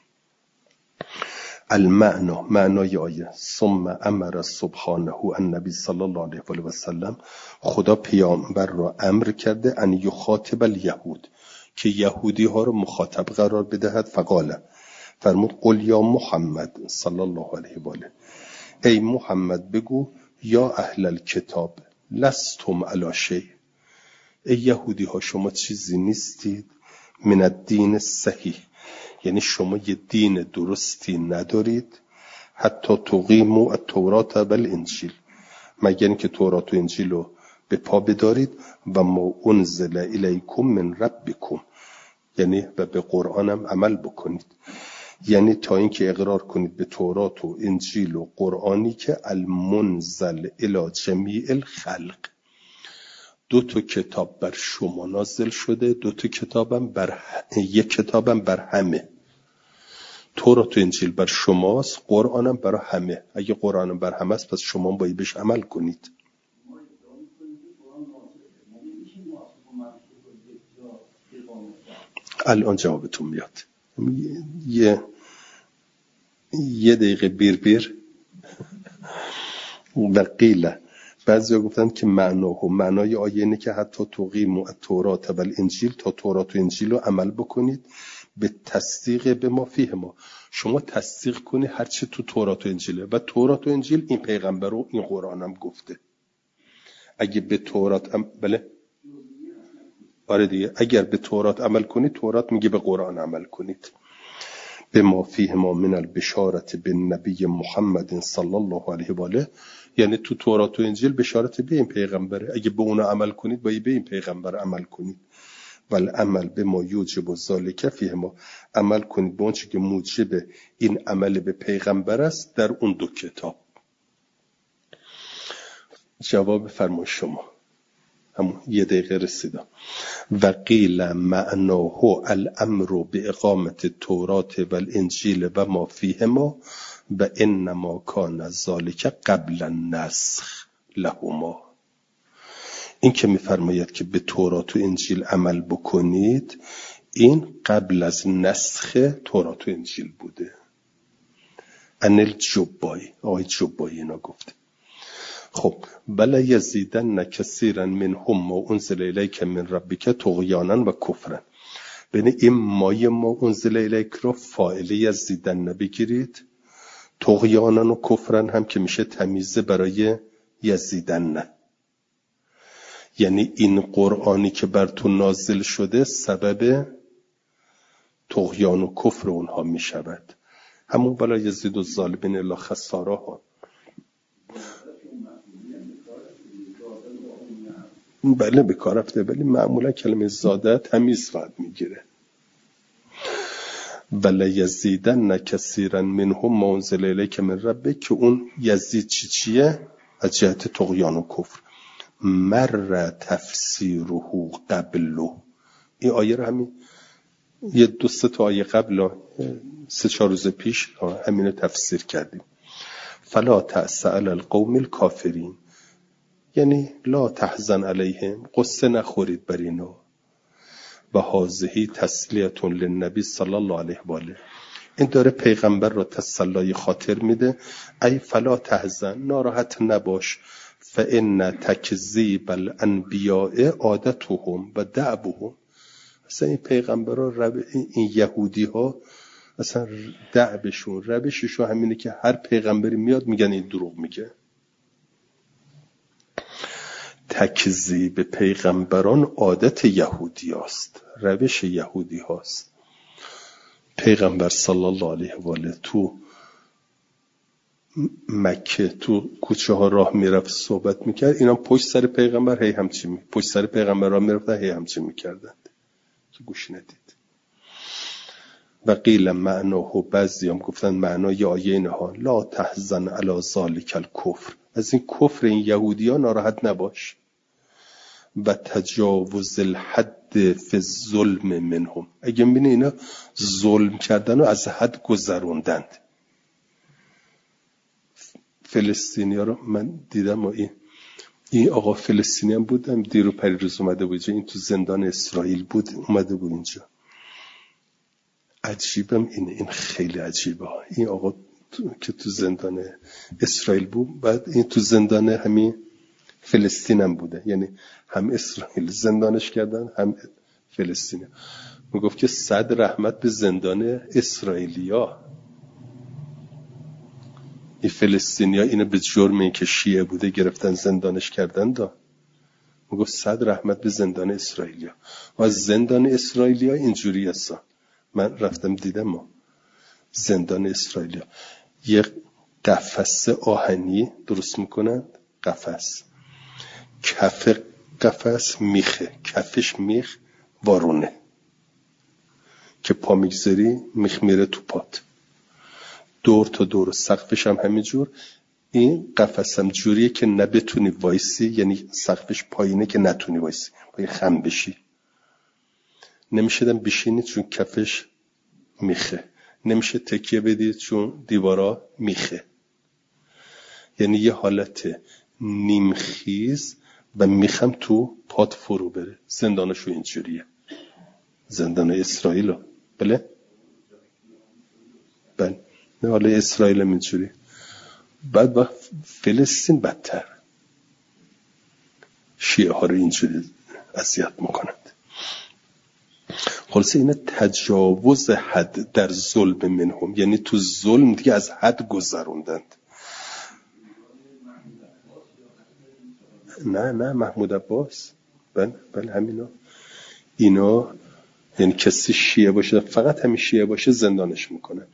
المعنا، معنای آیه، ثم امر سبحانه النبی صلی الله علیه و سلم، خدا پیامبر را امر کرده ان یخاطب الیهود، که یهودی ها رو مخاطب قرار بدهد. فقال، فرمود قل یا محمد صلی الله علیه و آله، ای محمد بگو یا اهل الکتاب لستم علی شیء، ای یهودی ها شما چیزی نیستید، من الدین صحیح، یعنی شما یه دین درستی ندارید، حتی تقیموا التوراة والانجیل، مگر اینکه تورات و انجیل رو به پا بدارید، و ما انزل الیکم من ربکم، یعنی و به قرآنم عمل بکنید، یعنی تا اینکه اقرار کنید به تورات و انجیل و قرآنی که المنزل الی جمیع الخلق، دو تا کتاب بر شما نازل شده، دو تا کتابم بر یک کتابم بر همه، تورات و انجیل بر شماست، قرآنم برای همه. اگه قرآنم بر همه است پس شما باید بهش عمل کنید. الان جوابتون میاد. یه یه دقیقه بیر بیر و قیل، بعضی ها گفتن که معناه و معنای آیه اینه که حتی تقیموا التوراة والانجیل، تا تورات و انجیل رو عمل بکنید به تصدیق به ما فیه ما، شما تصدیق کنی هرچی تو تورات و انجیله، و تورات و انجیل این پیغمبر و این قرآن هم گفته. اگه به تورات ام... بله آره دیگه، اگر به تورات عمل کنید، تورات میگه به قرآن عمل کنید. به ما فیه ما من البشارت بالنبی محمد صلی الله علیه و آله، یعنی تو تورات و انجیل بشارت به این پیغمبره، اگه به اون عمل کنید باید به این پیغمبر عمل کنید. والعمل به ما یوجب ذالک فیه ما، عمل کنید به اون چیزی که موجب این عمل به پیغمبر است در اون دو کتاب. جواب فرمای شما همون یه دقیقه رسیدم. و قیل معناه الامر به اقامت التوراة والانجیل و ما فیه ما و انما کان ذالک قبل النسخ لهما، این که میفرماید که به تورات و انجیل عمل بکنید، این قبل از نسخ تورات و انجیل بوده. انل جبایی، آقای جبایی اینا گفته. خب بلا یزیدن کثیرا منهم ما انزل الیک من ربک طغیانا و کفرا، بین این مای ما انزل الیک رو فاعل یزیدن بگیرید، طغیانا و کفرا هم که میشه تمیزه برای یزیدن نه، یعنی این قرآنی که بر تو نازل شده سبب طغیان و کفر اونها می شود. همون بلا یزید و ظالمین الا خسارا ها. بله به کار رفته، ولی معمولا کلمه زاده تمیز فقط میگیره. بلا یزیدن کثیرا منهم ما انزل الیک من ربک، که اون یزید چی چیه؟ از جهت طغیان و کفر. مر تفسیره قبلو، این آیه رو همین یه دو سه تا آیه قبل، سه چهار روز پیش همین تفسیر کردیم. فلا تأس علی القوم الکافرین، یعنی لا تحزن علیهم، قصه نخورید بر اینا. و هذه تسلیة للنبی صلی الله علیه و آله، این داره پیغمبر را تسلای خاطر میده. ای فلا تحزن، ناراحت نباش، فان تکذیب الانبیاء عادتهم و دعبهم، اصلا این پیغمبرها رب... این یهودی ها اصلا دعبشون روششون همینه که هر پیغمبری میاد میگن این دروغ میگه. تکذیب پیغمبران عادت یهودی هاست، روش یهودی هاست. پیغمبر صلی الله علیه و آله تو مکه تو کوچه ها راه میرفت صحبت میکرد، اینا پشت سر پیغمبر هی همچی می پشت سر پیغمبر راه میرفتن هی همچی میکردند که گوش ندید. و قیل معناه، بعضی هم گفتن معنای آیه اینه ها لا تحزن علی ذالک الکفر، از این کفر این یهودی ها ناراحت نباش، و تجاوز الحد فی الظلم منهم، اگه میبینی اینا ظلم کردن و از حد گذروندند. فلسطینی ها رو من دیدم و این این آقا فلسطینی هم بودم دیرو پریروز اومده بود، این تو زندان اسرائیل بود اومده بود اینجا. عجیبم اینه، این خیلی عجیبه ها. این آقا تو، که تو زندان اسرائیل بود، بعد این تو زندان همین فلسطین هم بوده، یعنی هم اسرائیل زندانش کردن هم فلسطین. میگفت که صد رحمت به زندان اسرائیلیا. این فلسطینیا اینو به جرم این که شیعه بوده گرفتن زندانش کردن دا. میگفت صد رحمت به زندان اسرائیلیا. و از زندان اسرائیلیا اینجوری هستن، من رفتم دیدم ما زندان اسرائیلیا یک قفس آهنی درست میکنن، قفس، کف قفس میخه، کفش میخ وارونه که پا میگذاری میخ میره تو پات، دور تا دور سقفش هم همینجور. این قفس هم جوریه که نبتونی وایسی، یعنی سقفش پایینه که نتونی وایسی، باید خم بشی، نمیشه دم بشینی چون کفش میخه، نمیشه تکیه بدی چون دیوارا میخه، یعنی یه حالت نیمخیز و میخم تو پات فرو بره. زندانشو اینجوریه، زندان اسرائیل. بله بله نه حالا اسرائیل هم اینجوری. بعد با فلسطین بدتر، شیعه ها رو اینجوری اذیت میکنند. خلاصه اینه تجاوز حد در ظلم منهم، یعنی تو ظلم دیگه از حد گذروندند. نه نه محمود عباس، بله بله همینا، اینا یعنی کسی شیعه باشه، فقط همین شیعه باشه زندانش میکنند.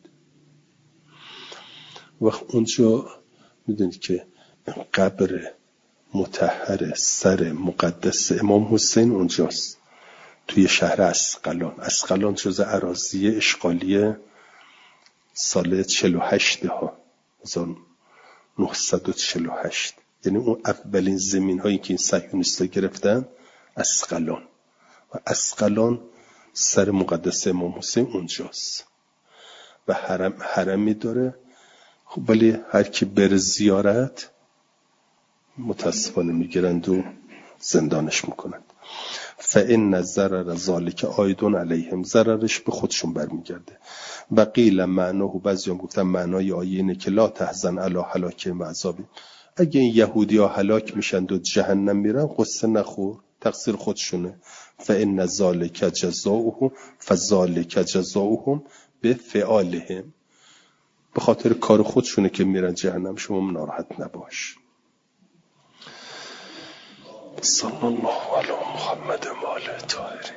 وقت اونجا میدونید که قبر مطهر سر مقدس امام حسین اونجاست، توی شهر اسقلان. اسقلان جزء اراضی اشغالی سال چهل و هشت ها، هزار و نهصد و چهل و هشت، یعنی اون اولین زمین هایی که این صهیونیست‌ها گرفتن اسقلان، و اسقلان سر مقدس امام حسین اونجاست و حرم حرمی داره. خب ولی هر کی بره زیارت متاسفانه میگیرند و زندانش میکنند. فإن ضرر ذلک عائد علیهم، ضررش به خودشون برمیگرده. و قیل معناه، بعضیام گفتن معنای آیه اینه که لا تحزن علی هلاکهم و عذابهم، اگه این یهودی ها هلاک میشن و جهنم میرن قصه نخور، تقصیر خودشونه. فإن ذلک جزاؤهم فذلک جزاؤهم بفعالهم، به خاطر کار خودشونه که میرن جهنم، شما ناراحت نباش. صلی الله علی محمد و آله الطاهرین.